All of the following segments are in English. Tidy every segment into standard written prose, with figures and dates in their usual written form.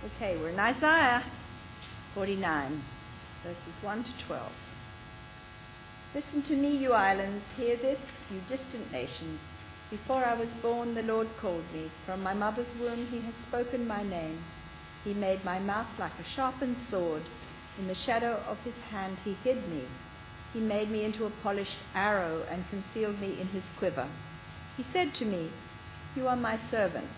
Okay, we're in Isaiah 49, verses 1 to 12. Listen to me, you islands, hear this, you distant nations. Before I was born, the Lord called me. From my mother's womb, he has spoken my name. He made my mouth like a sharpened sword. In the shadow of his hand, he hid me. He made me into a polished arrow and concealed me in his quiver. He said to me, you are my servant.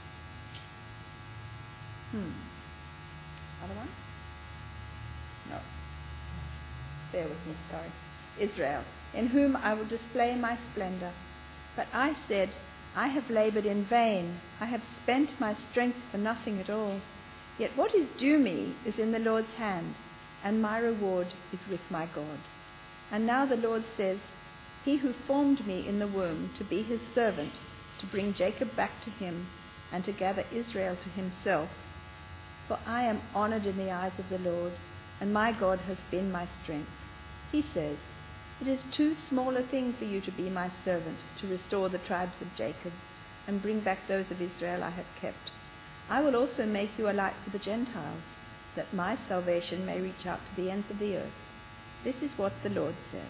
Other one? No. Bear with me, sorry. Israel, in whom I will display my splendor. But I said, I have labored in vain. I have spent my strength for nothing at all. Yet what is due me is in the Lord's hand, and my reward is with my God. And now the Lord says, he who formed me in the womb to be his servant, to bring Jacob back to him, and to gather Israel to himself. For I am honored in the eyes of the Lord, and my God has been my strength. He says, it is too small a thing for you to be my servant, to restore the tribes of Jacob, and bring back those of Israel I have kept. I will also make you a light for the Gentiles, that my salvation may reach out to the ends of the earth. This is what the Lord says.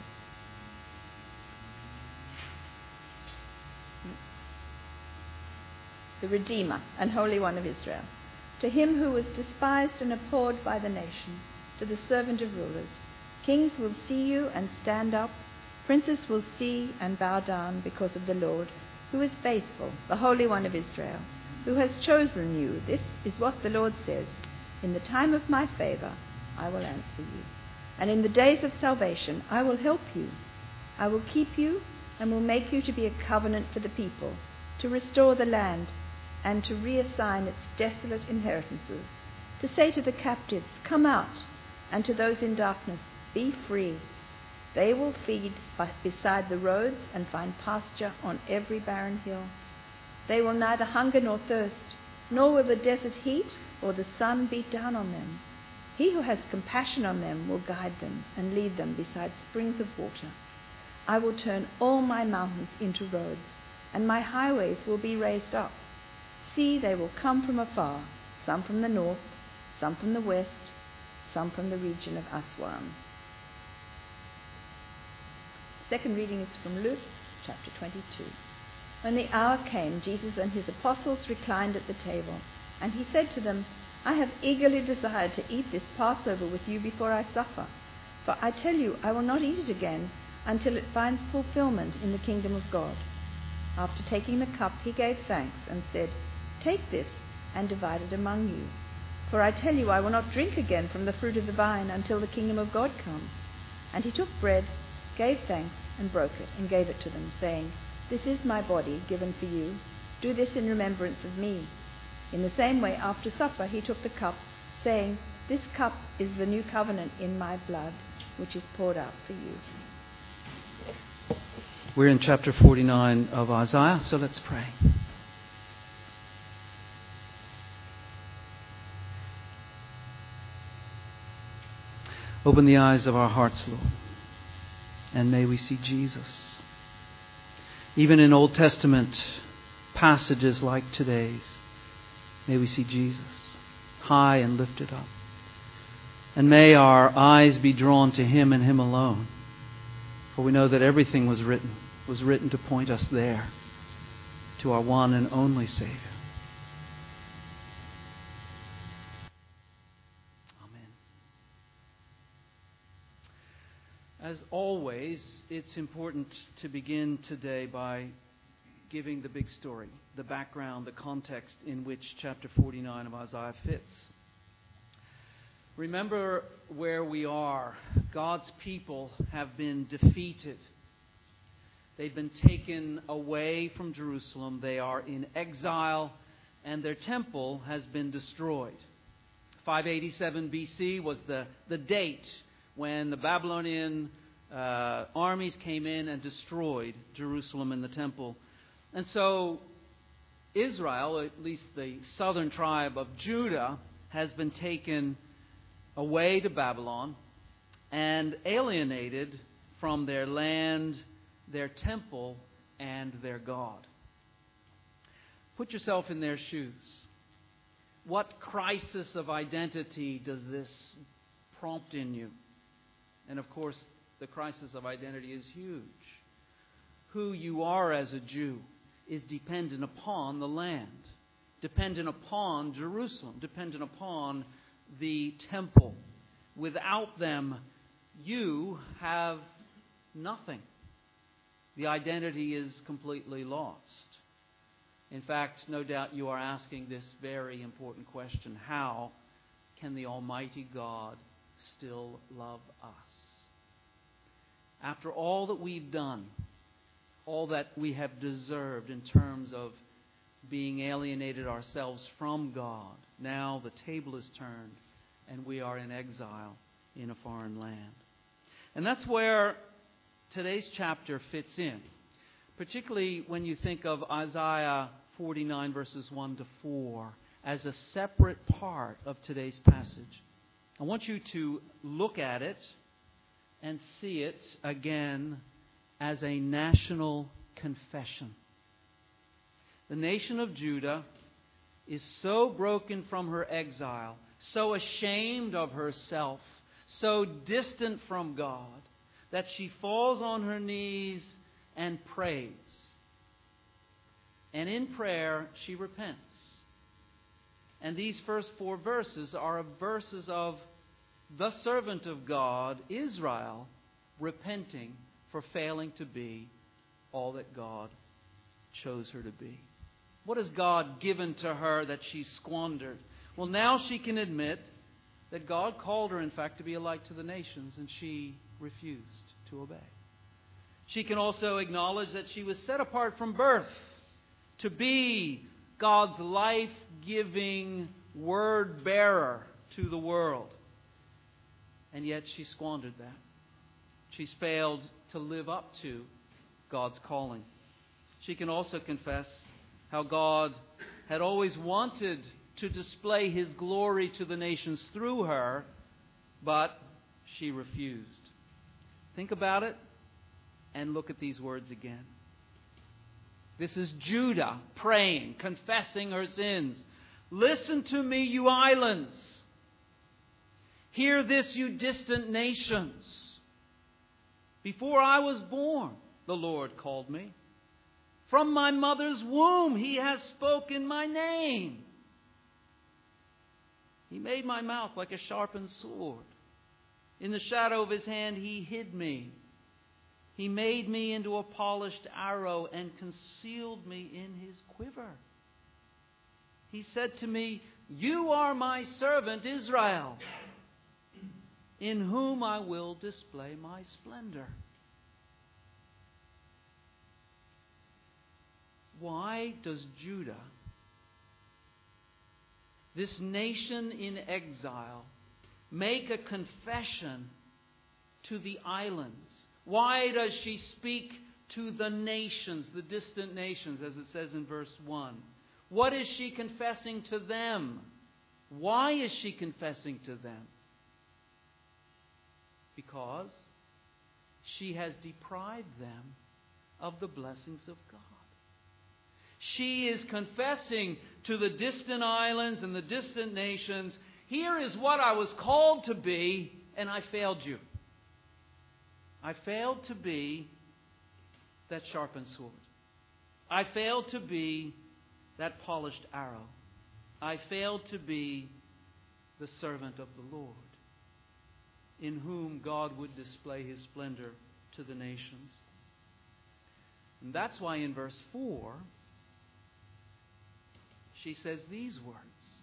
The Redeemer and Holy One of Israel. To him who was despised and abhorred by the nation, to the servant of rulers. Kings will see you and stand up. Princes will see and bow down because of the Lord, who is faithful, the Holy One of Israel, who has chosen you. This is what the Lord says. In the time of my favor, I will answer you. And in the days of salvation, I will help you. I will keep you and will make you to be a covenant for the people, to restore the land, and to reassign its desolate inheritances, to say to the captives, come out, and to those in darkness, be free. They will feed beside the roads and find pasture on every barren hill. They will neither hunger nor thirst, nor will the desert heat or the sun beat down on them. He who has compassion on them will guide them and lead them beside springs of water. I will turn all my mountains into roads, and my highways will be raised up. See, they will come from afar, some from the north, some from the west, some from the region of Aswan. Second reading is from Luke chapter 22. When the hour came, Jesus and his apostles reclined at the table, and he said to them, I have eagerly desired to eat this Passover with you before I suffer. For I tell you, I will not eat it again until it finds fulfillment in the kingdom of God. After taking the cup, he gave thanks and said, take this and divide it among you. For I tell you, I will not drink again from the fruit of the vine until the kingdom of God comes. And he took bread, gave thanks, and broke it, and gave it to them, saying, this is my body given for you. Do this in remembrance of me. In the same way, after supper, he took the cup, saying, this cup is the new covenant in my blood, which is poured out for you. We're in chapter 49 of Isaiah, so let's pray. Open the eyes of our hearts, Lord, and may we see Jesus. Even in Old Testament passages like today's, may we see Jesus high and lifted up. And may our eyes be drawn to him and him alone. For we know that everything was written to point us there, to our one and only Savior. Amen. As always, it's important to begin today by giving the big story, the background, the context in which chapter 49 of Isaiah fits. Remember where we are. God's people have been defeated. They've been taken away from Jerusalem. They are in exile, and their temple has been destroyed. 587 BC was the date when the Babylonian armies came in and destroyed Jerusalem and the temple. And so Israel, at least the southern tribe of Judah, has been taken away to Babylon and alienated from their land, their temple, and their God. Put yourself in their shoes. what crisis of identity does this prompt in you? And of course, the crisis of identity is huge. Who you are as a Jew is dependent upon the land, dependent upon Jerusalem, dependent upon the temple. Without them, you have nothing. The identity is completely lost. In fact, no doubt you are asking this very important question: how can the Almighty God still love us? After all that we've done, all that we have deserved in terms of being alienated ourselves from God, now the table is turned and we are in exile in a foreign land. And that's where today's chapter fits in, particularly when you think of Isaiah 49 verses 1 to 4 as a separate part of today's passage. I want you to look at it and see it again as a national confession. The nation of Judah is so broken from her exile, so ashamed of herself, so distant from God, that she falls on her knees and prays. And in prayer, she repents. And these first 4 verses are verses of the servant of God, Israel, repenting for failing to be all that God chose her to be. What has God given to her that she squandered? Well, now she can admit that God called her, in fact, to be a light to the nations, and she refused to obey. She can also acknowledge that she was set apart from birth to be God's life-giving word bearer to the world. And yet she squandered that. She's failed to live up to God's calling. She can also confess how God had always wanted to display His glory to the nations through her, but she refused. Think about it and look at these words again. This is Judah praying, confessing her sins. Listen to me, you islands. Hear this, you distant nations. Before I was born, the Lord called me. From my mother's womb, He has spoken my name. He made my mouth like a sharpened sword. In the shadow of His hand, He hid me. He made me into a polished arrow and concealed me in His quiver. He said to me, you are my servant Israel, in whom I will display my splendor. Why does Judah, this nation in exile, make a confession to the islands? Why does she speak to the nations, the distant nations, as it says in verse 1? What is she confessing to them? Why is she confessing to them? Because she has deprived them of the blessings of God. She is confessing to the distant islands and the distant nations, here is what I was called to be, and I failed you. I failed to be that sharpened sword. I failed to be that polished arrow. I failed to be the servant of the Lord, in whom God would display His splendor to the nations. And that's why in verse 4, she says these words.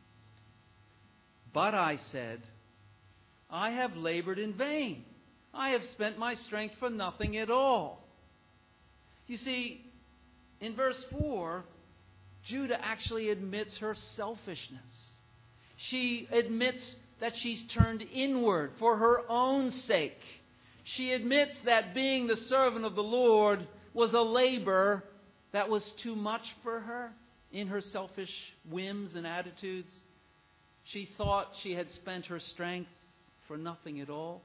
But I said, I have labored in vain. I have spent my strength for nothing at all. You see, in verse 4, Judah actually admits her selfishness. She admits that she's turned inward for her own sake. She admits that being the servant of the Lord was a labor that was too much for her in her selfish whims and attitudes. She thought she had spent her strength for nothing at all.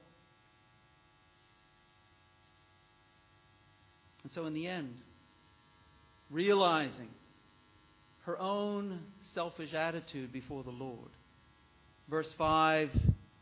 And so in the end, realizing her own selfish attitude before the Lord. Verse 5,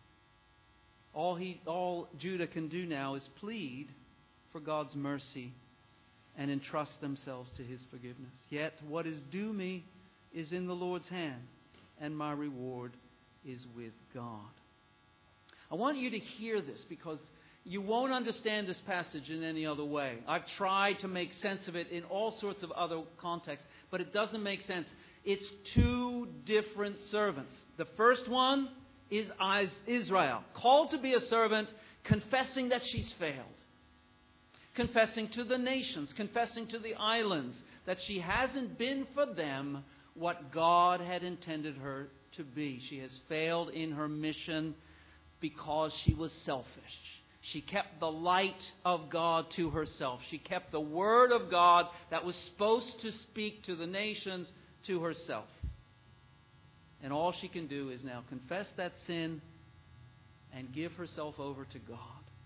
all Judah can do now is plead for God's mercy and entrust themselves to His forgiveness. Yet what is due me is in the Lord's hand, and my reward is with God. I want you to hear this because you won't understand this passage in any other way. I've tried to make sense of it in all sorts of other contexts, but it doesn't make sense. It's two different servants. The first one is Israel, called to be a servant, confessing that she's failed. Confessing to the nations, confessing to the islands that she hasn't been for them what God had intended her to be. She has failed in her mission because she was selfish. She kept the light of God to herself. She kept the word of God that was supposed to speak to the nations to herself. And all she can do is now confess that sin and give herself over to God.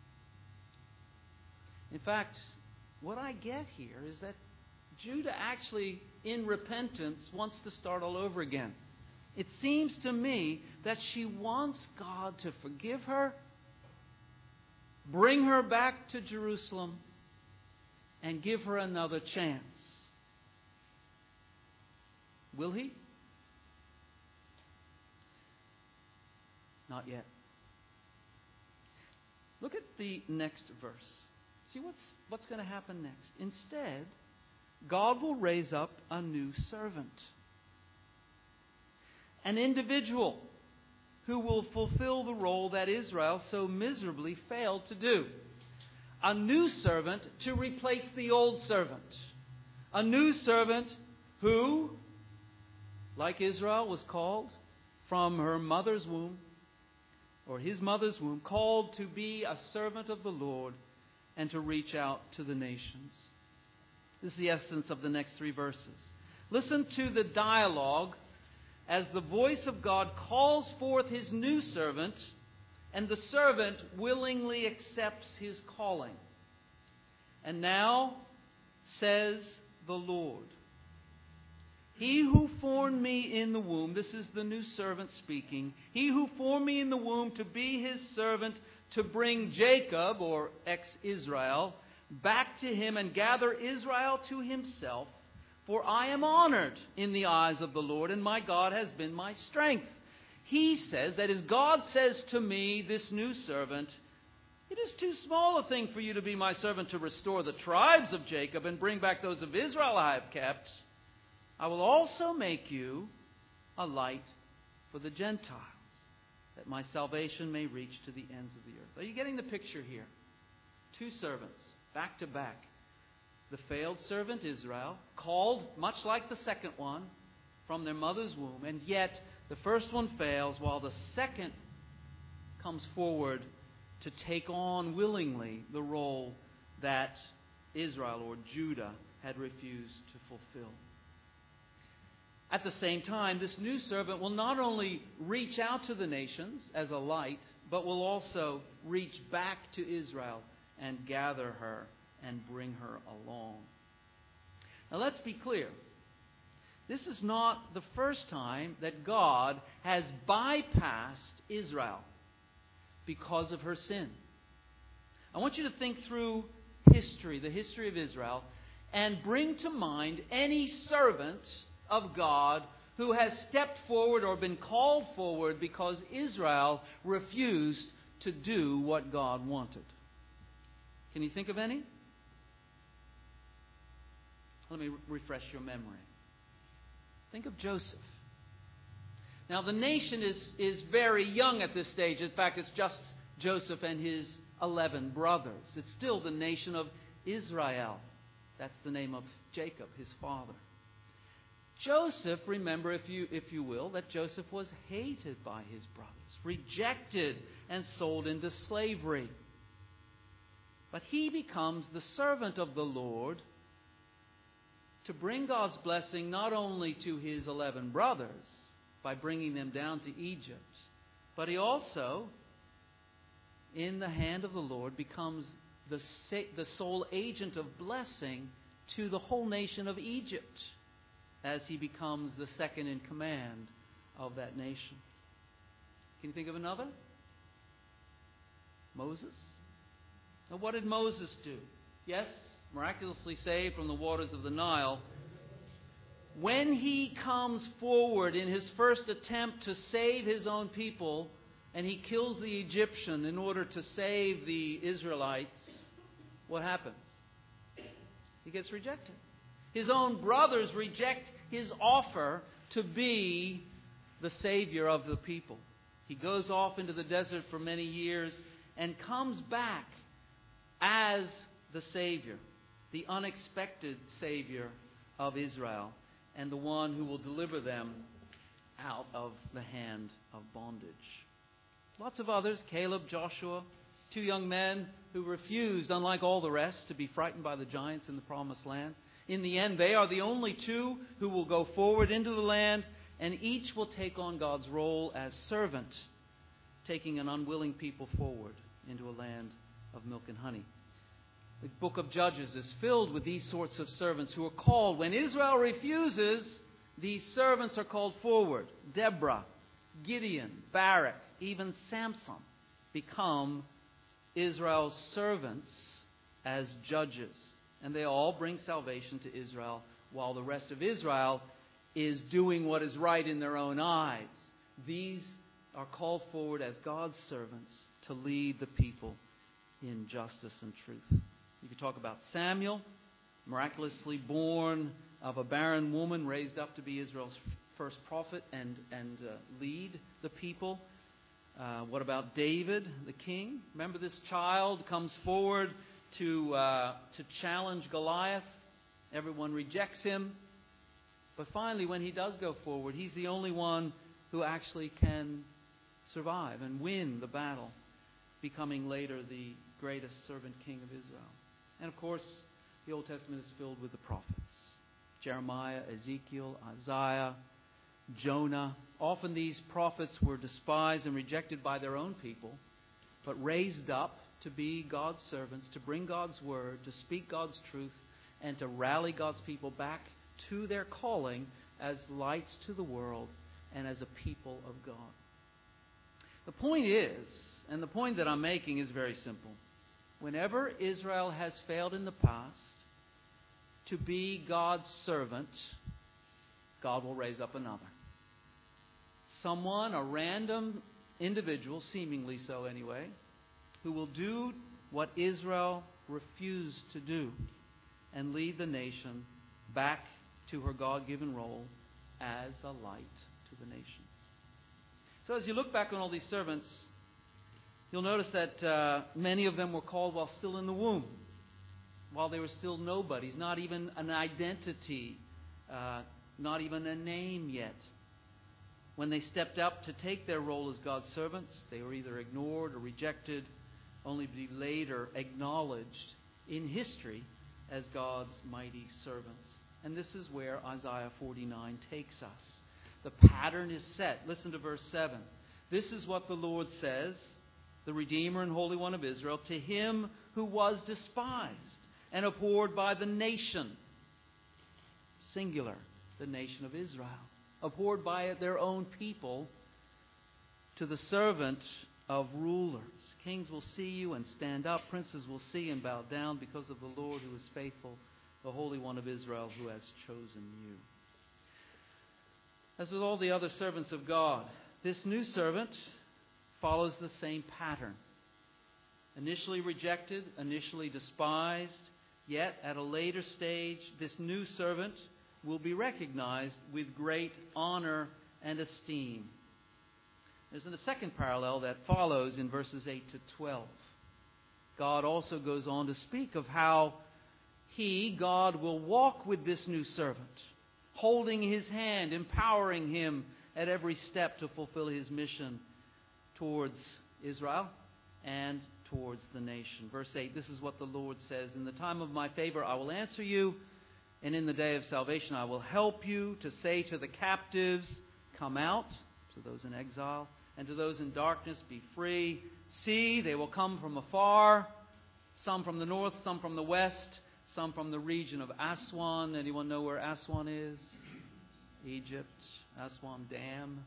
In fact, what I get here is that Judah actually, in repentance, wants to start all over again. It seems to me that she wants God to forgive her, bring her back to Jerusalem, and give her another chance. Will He? Not yet. Look at the next verse. See what's going to happen next. Instead, God will raise up a new servant. An individual who will fulfill the role that Israel so miserably failed to do. A new servant to replace the old servant. A new servant who, like Israel, was called from her mother's womb, or his mother's womb, called to be a servant of the Lord and to reach out to the nations. This is the essence of the next three verses. Listen to the dialogue as the voice of God calls forth His new servant, and the servant willingly accepts his calling. And now says the Lord, He who formed me in the womb, this is the new servant speaking, He who formed me in the womb to be His servant, to bring Jacob, or ex-Israel, back to Him and gather Israel to Himself. For I am honored in the eyes of the Lord, and my God has been my strength. He says, that is, God says to me, this new servant, it is too small a thing for you to be my servant to restore the tribes of Jacob and bring back those of Israel I have kept. I will also make you a light for the Gentiles, that my salvation may reach to the ends of the earth. Are you getting the picture here? Two servants, back to back. The failed servant Israel, called much like the second one from their mother's womb, and yet the first one fails while the second comes forward to take on willingly the role that Israel or Judah had refused to fulfill. At the same time, this new servant will not only reach out to the nations as a light, but will also reach back to Israel and gather her and bring her along. Now let's be clear. This is not the first time that God has bypassed Israel because of her sin. I want you to think through history, the history of Israel, and bring to mind any servant of God who has stepped forward or been called forward because Israel refused to do what God wanted. Can you think of any? Let me refresh your memory. Think of Joseph. Now, the nation is very young at this stage. In fact, it's just Joseph and his 11 brothers. It's still the nation of Israel. That's the name of Jacob, his father. Joseph, remember, if you will, that Joseph was hated by his brothers, rejected and sold into slavery. But he becomes the servant of the Lord to bring God's blessing not only to his 11 brothers by bringing them down to Egypt, but he also, in the hand of the Lord, becomes the sole agent of blessing to the whole nation of Egypt. as he becomes the second in command of that nation. Can you think of another? Moses. Now, what did Moses do? Yes, miraculously saved from the waters of the Nile. When he comes forward in his first attempt to save his own people, and he kills the Egyptian in order to save the Israelites, what happens? He gets rejected. His own brothers reject his offer to be the Savior of the people. He goes off into the desert for many years and comes back as the Savior, the unexpected Savior of Israel, and the one who will deliver them out of the hand of bondage. Lots of others, Caleb, Joshua, two young men who refused, unlike all the rest, to be frightened by the giants in the promised land. In the end, they are the only two who will go forward into the land, and each will take on God's role as servant, taking an unwilling people forward into a land of milk and honey. The book of Judges is filled with these sorts of servants who are called. When Israel refuses, these servants are called forward. Deborah, Gideon, Barak, even Samson become Israel's servants as judges. And they all bring salvation to Israel, while the rest of Israel is doing what is right in their own eyes. These are called forward as God's servants to lead the people in justice and truth. You could talk about Samuel, miraculously born of a barren woman, raised up to be Israel's first prophet and lead the people. What about David, the king? Remember, this child comes forward to challenge Goliath. Everyone rejects him. But finally, when he does go forward, he's the only one who actually can survive and win the battle, becoming later the greatest servant king of Israel. And of course, the Old Testament is filled with the prophets. Jeremiah, Ezekiel, Isaiah, Jonah. Often these prophets were despised and rejected by their own people, but raised up to be God's servants, to bring God's word, to speak God's truth, and to rally God's people back to their calling as lights to the world and as a people of God. The point is, and the point that I'm making is very simple. Whenever Israel has failed in the past to be God's servant, God will raise up another. Someone, a random individual, seemingly so anyway, who will do what Israel refused to do and lead the nation back to her God-given role as a light to the nations. So as you look back on all these servants, you'll notice that many of them were called while still in the womb, while they were still nobodies, not even an identity, not even a name yet. When they stepped up to take their role as God's servants, they were either ignored or rejected, only to be later acknowledged in history as God's mighty servants. And this is where Isaiah 49 takes us. The pattern is set. Listen to verse 7. This is what the Lord says, the Redeemer and Holy One of Israel, to him who was despised and abhorred by the nation, singular, the nation of Israel, abhorred by their own people, to the servant of rulers. Kings will see you and stand up. Princes will see and bow down because of the Lord who is faithful, the Holy One of Israel who has chosen you. As with all the other servants of God, this new servant follows the same pattern. Initially rejected, initially despised, yet at a later stage, this new servant will be recognized with great honor and esteem. There's a second parallel that follows in verses 8 to 12. God also goes on to speak of how God will walk with this new servant, holding his hand, empowering him at every step to fulfill his mission towards Israel and towards the nation. Verse 8, this is what the Lord says, in the time of my favor I will answer you, and in the day of salvation I will help you, to say to the captives, come out, to those in exile, and to those in darkness, be free. See, they will come from afar, some from the north, some from the west, some from the region of Aswan. Anyone know where Aswan is? Egypt, Aswan Dam.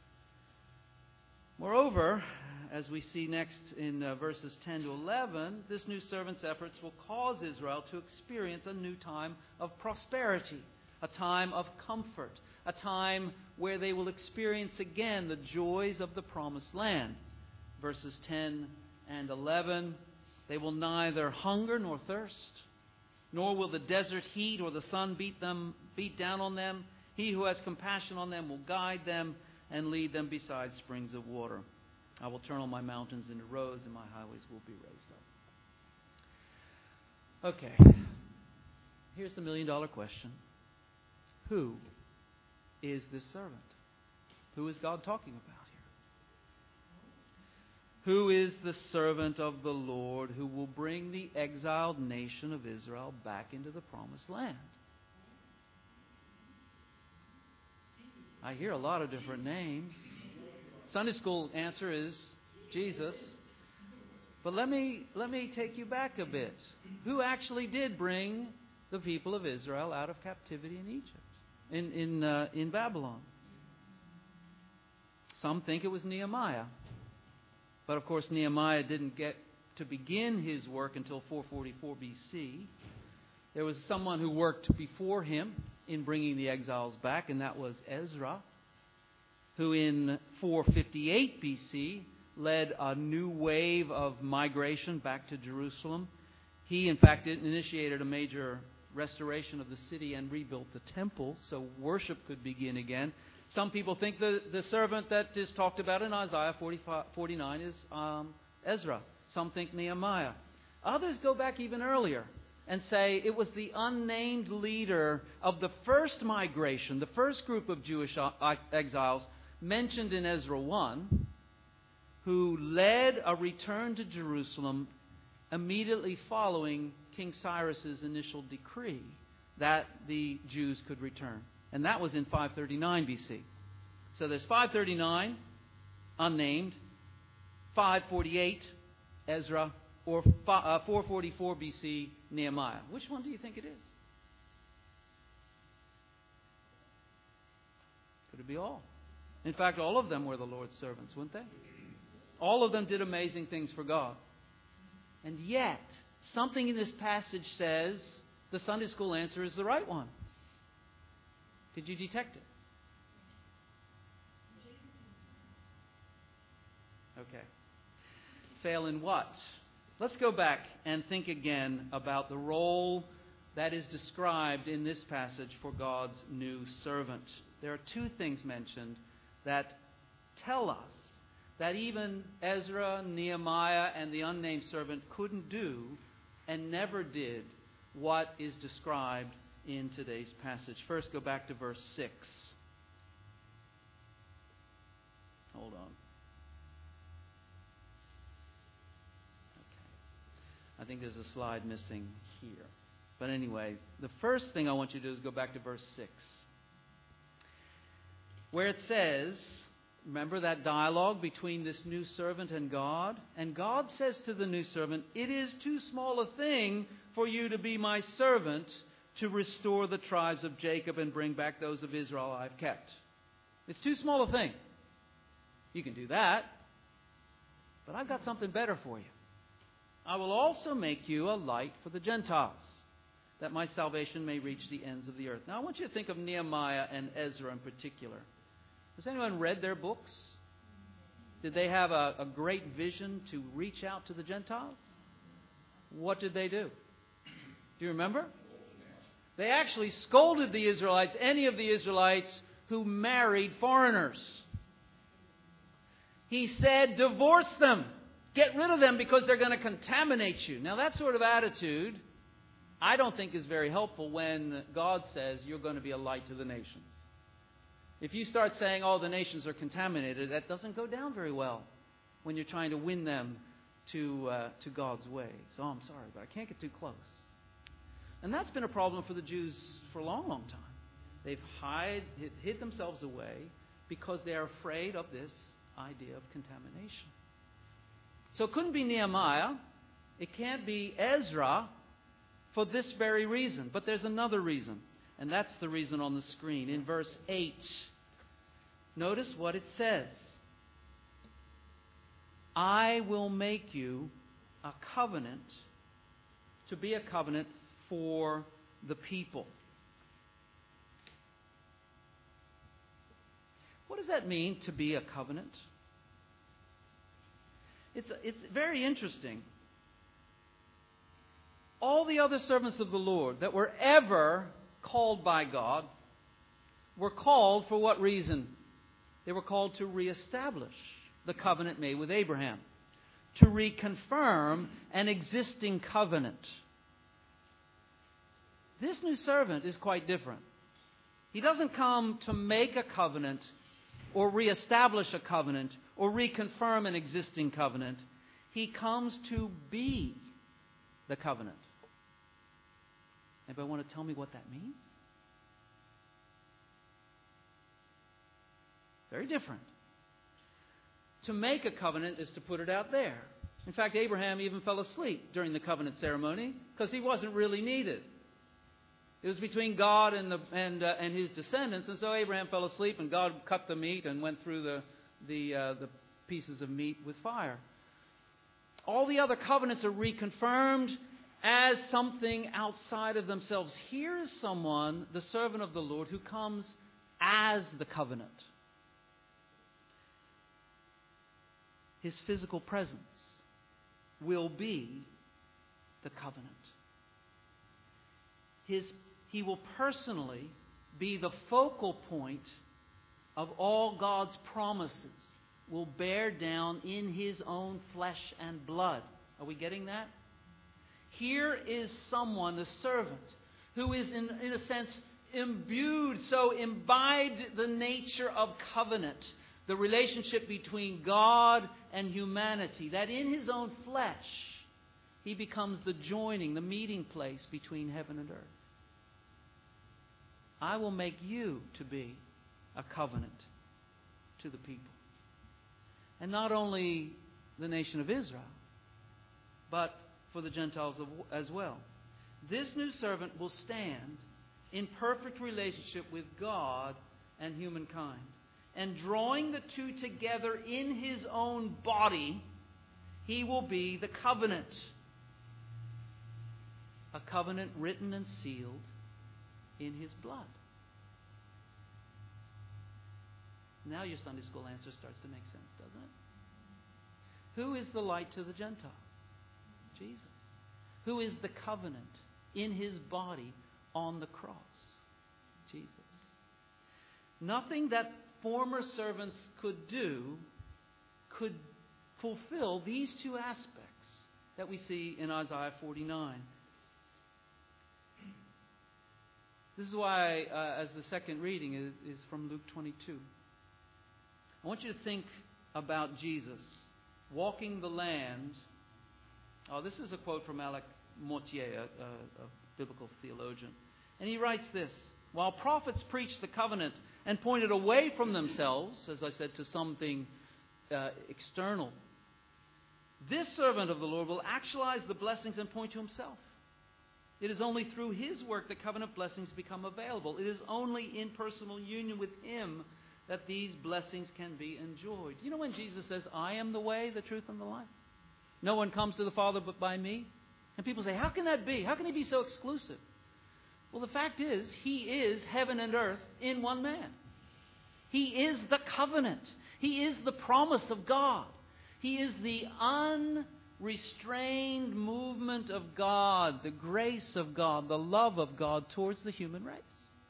Moreover, as we see next in verses 10 to 11, this new servant's efforts will cause Israel to experience a new time of prosperity, a time of comfort, a time where they will experience again the joys of the promised land. Verses 10 and 11, they will neither hunger nor thirst, nor will the desert heat or the sun beat down on them. He who has compassion on them will guide them and lead them beside springs of water. I will turn all my mountains into roads, and my highways will be raised up. Okay, here's the million-dollar question. Who is this servant? Who is God talking about here? Who is the servant of the Lord who will bring the exiled nation of Israel back into the promised land? I hear a lot of different names. Sunday school answer is Jesus. But let me take you back a bit. Who actually did bring the people of Israel out of captivity in Egypt, in Babylon? Some think it was Nehemiah. But of course, Nehemiah didn't get to begin his work until 444 BC. There was someone who worked before him in bringing the exiles back, and that was Ezra, who in 458 BC led a new wave of migration back to Jerusalem. He, in fact, initiated a major restoration of the city and rebuilt the temple so worship could begin again. Some people think the servant that is talked about in Isaiah 49 is Ezra. Some think Nehemiah. Others go back even earlier and say it was the unnamed leader of the first migration, the first group of Jewish exiles mentioned in Ezra 1, who led a return to Jerusalem immediately following King Cyrus's initial decree that the Jews could return. And that was in 539 BC. So there's 539, unnamed, 548, Ezra, or 444 BC, Nehemiah. Which one do you think it is? Could it be all? In fact, all of them were the Lord's servants, weren't they? All of them did amazing things for God. And yet, something in this passage says the Sunday school answer is the right one. Did you detect it? Okay. Fail in what? Let's go back and think again about the role that is described in this passage for God's new servant. There are two things mentioned that tell us that even Ezra, Nehemiah, and the unnamed servant couldn't do and never did what is described in today's passage. First, go back to verse 6. Hold on. Okay. I think there's a slide missing here. But anyway, the first thing I want you to do is go back to verse 6, where it says, remember that dialogue between this new servant and God? And God says to the new servant, "It is too small a thing for you to be my servant to restore the tribes of Jacob and bring back those of Israel I've kept." It's too small a thing. You can do that. But I've got something better for you. I will also make you a light for the Gentiles, that my salvation may reach the ends of the earth. Now I want you to think of Nehemiah and Ezra in particular. Has anyone read their books? Did they have a great vision to reach out to the Gentiles? What did they do? Do you remember? They actually scolded the Israelites, any of the Israelites who married foreigners. He said, divorce them. Get rid of them because they're going to contaminate you. Now that sort of attitude I don't think is very helpful when God says you're going to be a light to the nations. If you start saying, oh, the nations are contaminated, that doesn't go down very well when you're trying to win them to God's ways. Oh, I'm sorry, but I can't get too close. And that's been a problem for the Jews for a long, long time. They've hid themselves away because they are afraid of this idea of contamination. So it couldn't be Nehemiah. It can't be Ezra for this very reason. But there's another reason. And that's the reason on the screen. In verse 8, notice what it says. I will make you a covenant, to be a covenant for the people. What does that mean, to be a covenant? It's very interesting. All the other servants of the Lord that were ever called by God were called for what reason? They were called to reestablish the covenant made with Abraham, to reconfirm an existing covenant. This new servant is quite different. He doesn't come to make a covenant or reestablish a covenant or reconfirm an existing covenant. He comes to be the covenant. Anybody want to tell me what that means? Very different. To make a covenant is to put it out there. In fact, Abraham even fell asleep during the covenant ceremony because he wasn't really needed. It was between God and his descendants, and so Abraham fell asleep, and God cut the meat and went through the pieces of meat with fire. All the other covenants are reconfirmed as something outside of themselves. Here is someone, the servant of the Lord, who comes as the covenant. His physical presence will be the covenant. He will personally be the focal point of all God's promises, will bear down in His own flesh and blood. Are we getting that? Here is someone, the servant, who is in a sense imbued, so imbibed the nature of covenant, the relationship between God and humanity, that in His own flesh He becomes the joining, the meeting place between heaven and earth. I will make you to be a covenant to the people. And not only the nation of Israel, but for the Gentiles as well. This new servant will stand in perfect relationship with God and humankind. And drawing the two together in His own body, He will be the covenant. A covenant written and sealed in His blood. Now your Sunday school answer starts to make sense, doesn't it? Who is the light to the Gentiles? Jesus. Who is the covenant in His body on the cross? Jesus. Nothing that former servants could do could fulfill these two aspects that we see in Isaiah 49. This is why, as the second reading is from Luke 22. I want you to think about Jesus walking the land. Oh, this is a quote from Alec Mortier, a biblical theologian. And he writes this: while prophets preached the covenant and pointed away from themselves, as I said, to something external, this servant of the Lord will actualize the blessings and point to Himself. It is only through His work that covenant blessings become available. It is only in personal union with Him that these blessings can be enjoyed. You know when Jesus says, I am the way, the truth, and the life? No one comes to the Father but by me. And people say, how can that be? How can He be so exclusive? Well, the fact is, He is heaven and earth in one man. He is the covenant. He is the promise of God. He is the unrestrained movement of God, the grace of God, the love of God towards the human race.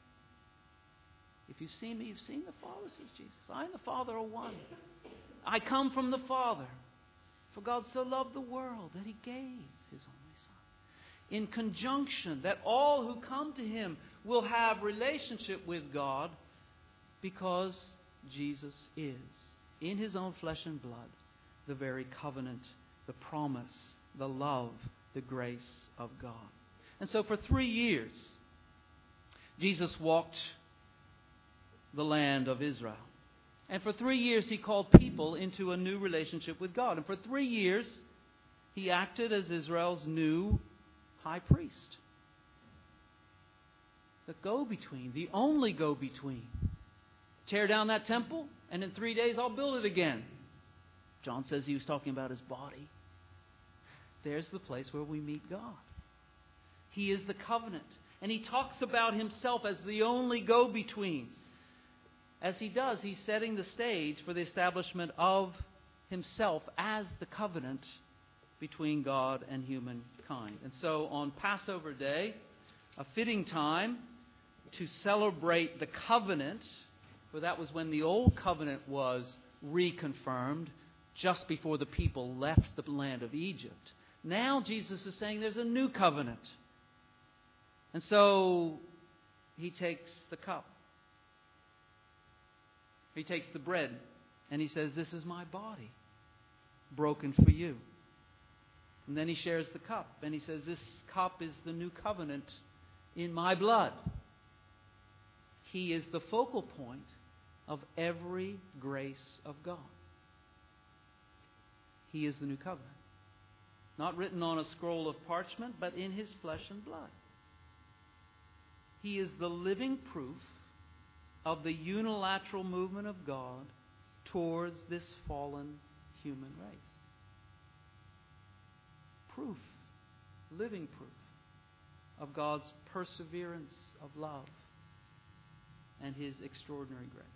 If you've seen me, you've seen the Father, says Jesus. I and the Father are one. I come from the Father. For God so loved the world that He gave His only Son. In conjunction, that all who come to Him will have relationship with God because Jesus is, in His own flesh and blood, the very covenant, the promise, the love, the grace of God. And so for 3 years, Jesus walked the land of Israel. And for 3 years, He called people into a new relationship with God. And for 3 years, He acted as Israel's new high priest. The go-between, the only go-between. Tear down that temple, and in 3 days I'll build it again. John says he was talking about his body. There's the place where we meet God. He is the covenant. And he talks about himself as the only go-between. As he does, he's setting the stage for the establishment of himself as the covenant between God and humankind. And so on Passover Day, a fitting time to celebrate the covenant, for that was when the old covenant was reconfirmed just before the people left the land of Egypt. Now Jesus is saying there's a new covenant. And so he takes the cup. He takes the bread and he says, "This is my body, broken for you." And then he shares the cup and he says, "This cup is the new covenant in my blood." He is the focal point of every grace of God. He is the new covenant. Not written on a scroll of parchment, but in his flesh and blood. He is the living proof of the unilateral movement of God towards this fallen human race. Proof, living proof of God's perseverance of love and his extraordinary grace.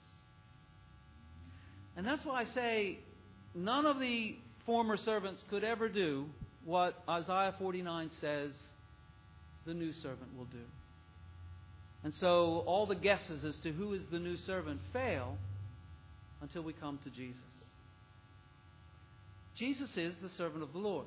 And that's why I say none of the former servants could ever do what Isaiah 49 says the new servant will do. And so all the guesses as to who is the new servant fail until we come to Jesus. Jesus is the servant of the Lord,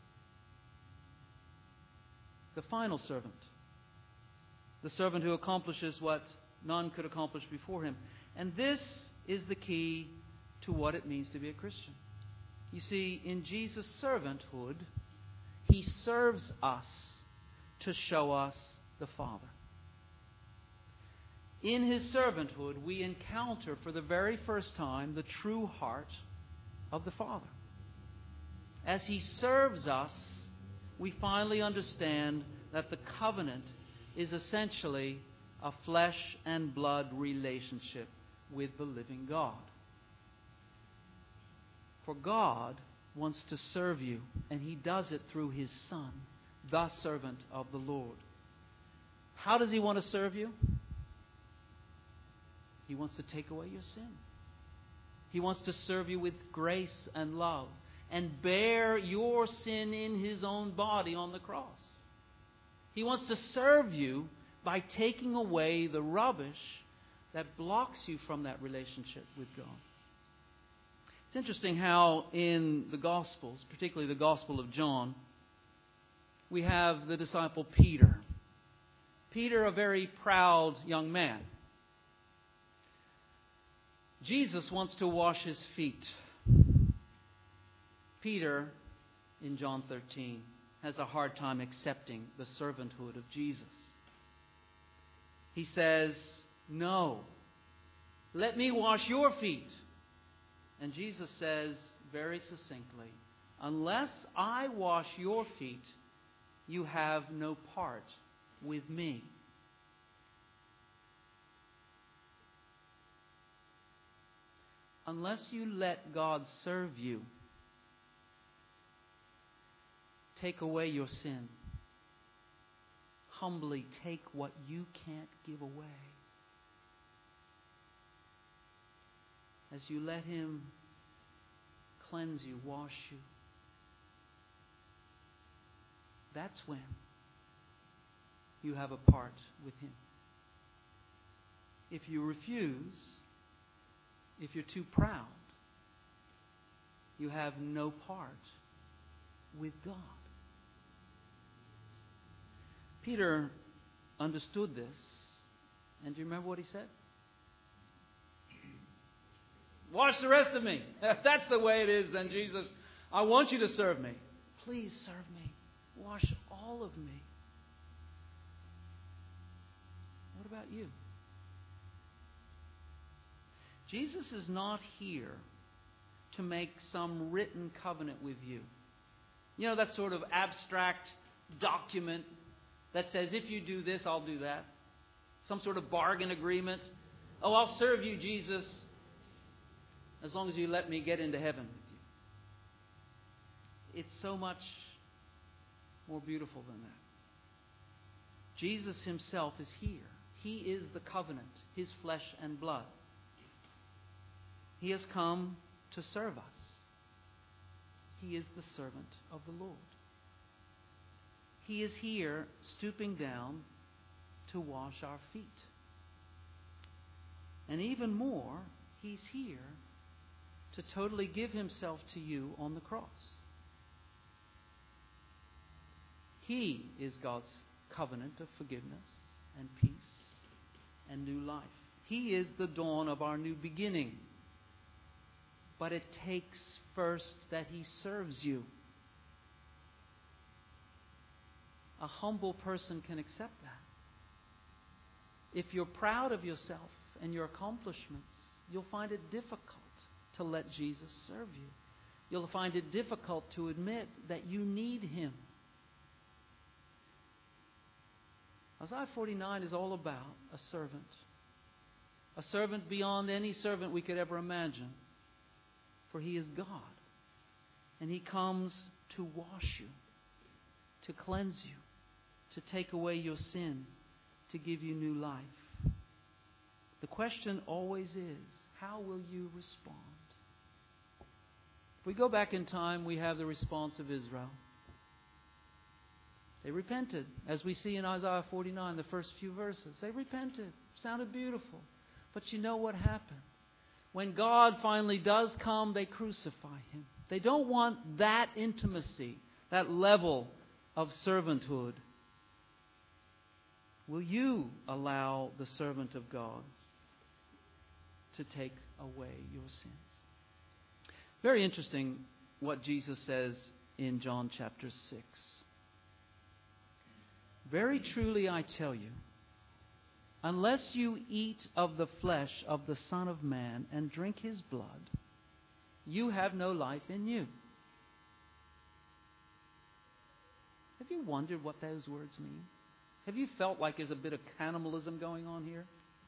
the final servant, the servant who accomplishes what none could accomplish before him. And this is the key to what it means to be a Christian. You see, in Jesus' servanthood, he serves us to show us the Father. In his servanthood, we encounter for the very first time the true heart of the Father. As he serves us, we finally understand that the covenant is essentially a flesh and blood relationship with the living God. For God wants to serve you, and he does it through his Son, the servant of the Lord. How does he want to serve you? He wants to take away your sin. He wants to serve you with grace and love and bear your sin in his own body on the cross. He wants to serve you by taking away the rubbish that blocks you from that relationship with God. It's interesting how in the Gospels, particularly the Gospel of John, we have the disciple Peter. Peter, a very proud young man. Jesus wants to wash his feet. Peter, in John 13, has a hard time accepting the servanthood of Jesus. He says, "No, let me wash your feet." And Jesus says very succinctly, "Unless I wash your feet, you have no part with me." Unless you let God serve you, take away your sin, humbly take what you can't give away, as you let him cleanse you, wash you, that's when you have a part with him. If you refuse, if you're too proud, you have no part with God. Peter understood this. And do you remember what he said? "Wash the rest of me." If that's the way it is, then Jesus, I want you to serve me. Please serve me. Wash all of me. What about you? Jesus is not here to make some written covenant with you. You know, that sort of abstract document that says, if you do this, I'll do that. some sort of bargain agreement. Oh, I'll serve you, Jesus, as long as you let me get into heaven with you. It's so much more beautiful than that. Jesus himself is here. He is the covenant, his flesh and blood. He has come to serve us. He is the servant of the Lord. He is here stooping down to wash our feet. And even more, he's here to totally give himself to you on the cross. He is God's covenant of forgiveness and peace and new life. He is the dawn of our new beginning. But it takes first that he serves you. A humble person can accept that. If you're proud of yourself and your accomplishments, you'll find it difficult to let Jesus serve you. You'll find it difficult to admit that you need him. Isaiah 49 is all about a servant. A servant beyond any servant we could ever imagine. For he is God. And he comes to wash you, to cleanse you, to take away your sin, to give you new life. The question always is, how will you respond? If we go back in time, we have the response of Israel. They repented, as we see in Isaiah 49, the first few verses. They repented. Sounded beautiful. But you know what happened? When God finally does come, they crucify him. They don't want that intimacy, that level of servanthood. Will you allow the servant of God to take away your sins? Very interesting what Jesus says in John chapter 6. Very truly I tell you, unless you eat of the flesh of the Son of Man and drink his blood, you have no life in you. Have you wondered what those words mean? Have you felt like there's a bit of cannibalism going on here?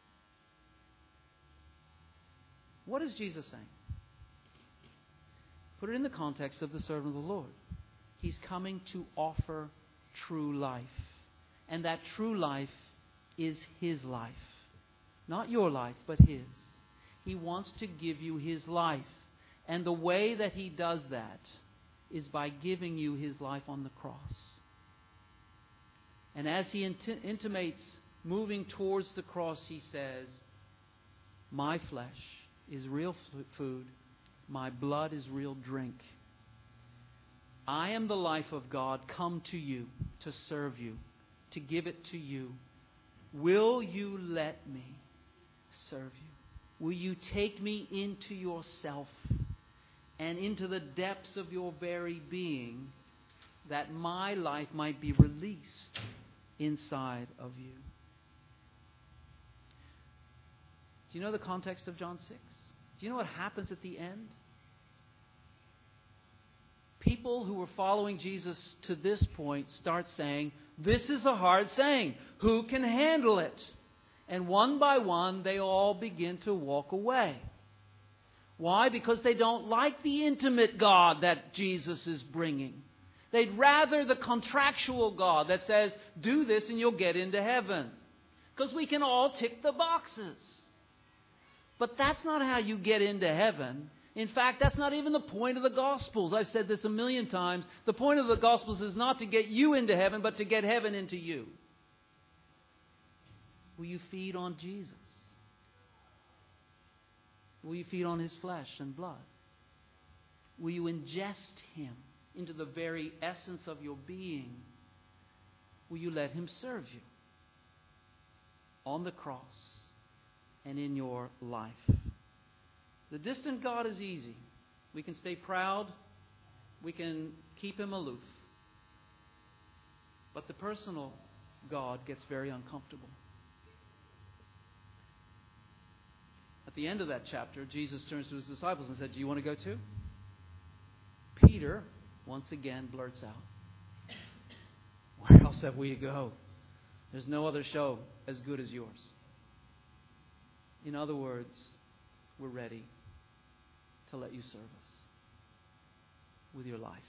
What is Jesus saying? Put it in the context of the servant of the Lord. He's coming to offer true life. And that true life is his life. Not your life, but his. He wants to give you his life. And the way that he does that is by giving you his life on the cross. And as he intimates moving towards the cross, he says, my flesh is real food. My blood is real drink. I am the life of God come to you to serve you, to give it to you. Will you let me serve you? Will you take me into yourself and into the depths of your very being, that my life might be released inside of you? Do you know the context of John 6? Do you know what happens at the end? People who were following Jesus to this point start saying, this is a hard saying. Who can handle it? And one by one, they all begin to walk away. Why? Because they don't like the intimate God that Jesus is bringing. They'd rather the contractual God that says, do this and you'll get into heaven. Because we can all tick the boxes. But that's not how you get into heaven. In fact, that's not even the point of the Gospels. I've said this a million times. The point of the Gospels is not to get you into heaven, but to get heaven into you. Will you feed on Jesus? Will you feed on his flesh and blood? Will you ingest him into the very essence of your being? Will you let him serve you on the cross and in your life? The distant God is easy. We can stay proud. We can keep him aloof. But the personal God gets very uncomfortable. At the end of that chapter, Jesus turns to his disciples and said, do you want to go too? Peter, once again, blurts out, where else have we to go? There's no other show as good as yours. In other words, we're ready to let you serve us with your life.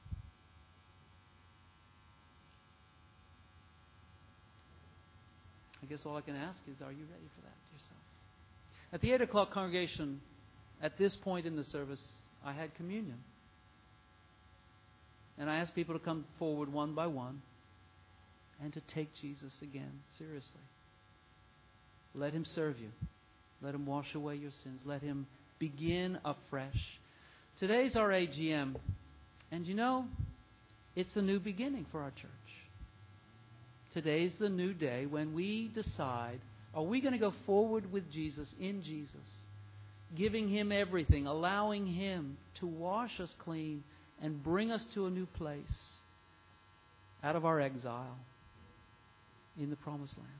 I guess all I can ask is, are you ready for that yourself? At the 8 o'clock congregation, at this point in the service, I had communion. And I asked people to come forward one by one and to take Jesus again seriously. Let Him serve you. Let Him wash away your sins. Let Him begin afresh. Today's our AGM. And you know, it's a new beginning for our church. Today's the new day when we decide, are we going to go forward with Jesus, in Jesus, giving Him everything, allowing Him to wash us clean and bring us to a new place out of our exile in the promised land.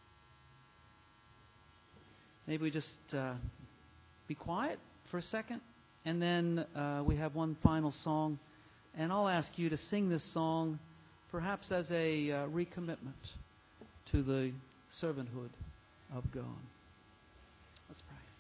Maybe we just be quiet for a second, and then we have one final song, and I'll ask you to sing this song perhaps as a recommitment to the servanthood of God. Let's pray.